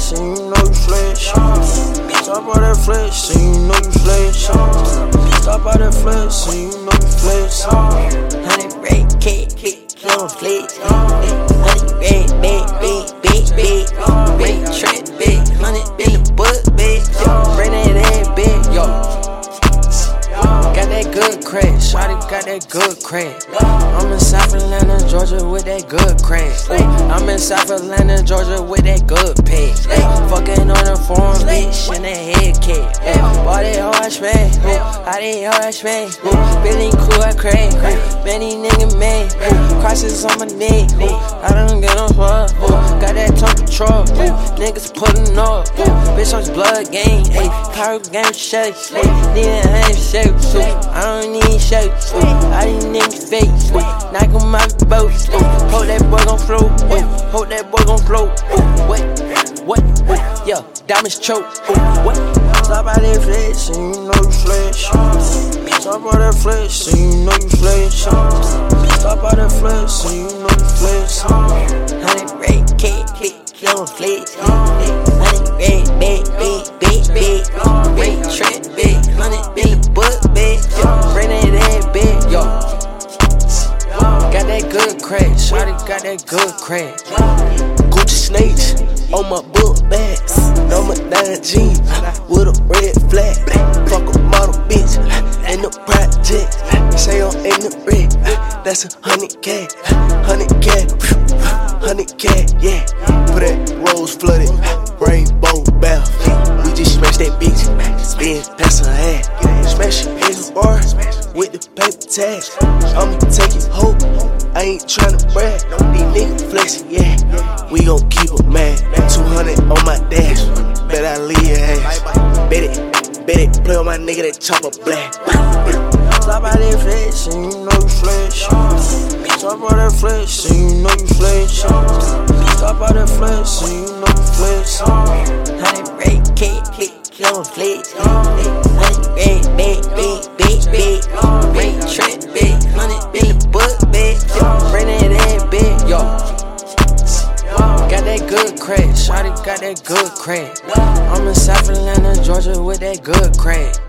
flex, and you know you flex. Stop all that flex, and you know you flex. Stop all that flex, and you know you flex. 100 red cat, don't flex. 100 red, big, red trap, big. 100 in the book, big. Bring that big, yo. Got that good crack, shawty got that good crack. I'm in South Atlanta, Georgia with that good crack. I'm in South Atlanta, Georgia with that good pay. Fucking on the foreign bitch in that head cat. Bought that horse man, I did horse man. Billy cool, I crack. Many nigga mad, crosses on my neck. I don't get no fuck. Got that tongue control, niggas pulling up. Bitch on blood game, power game shake. Need a handshake, I don't need shakes. I need niggas fake. Knock on my boat. Hope that boy gon' float. Hope that boy gon' float. What? Yeah, diamonds choke. What? Stop all that flex, and you know you flex. Stop all that flex, and you know you flex. Stop all that flex, and you know you flex. 100 red cat, don't flex. 100 red, big, red trap, big. 100 in the book, big. Bring that big, yo. Got that good crack, shawty got that good crack. Gucci snakes on my book bags. Number 9 jeans with a red flag. Fuck a model bitch in the project. Say I'm in the red, that's 100K, 100K, 100K, yeah. Put that rose flooded, rainbow bath. We just smash that bitch, spin past her head. Smash it in the bar with the paper tag. I'ma take it home, I ain't tryna brag. These niggas flexin', yeah. We gon' keep 'em mad. 200 on my dash, bet I leave your ass. Bet it, play on my nigga that chopper black. Stop all that flex, and you know you flex. Stop all that flex, and you know you flex. Stop all that flex, and you know you flex. 100 red cat, don't flex. 100 red, big, red trap, big. 100 in the book, big. Bring that big, yo. Got that good crack, shawty got that good crack. I'm in South Atlanta, Georgia with that good crack.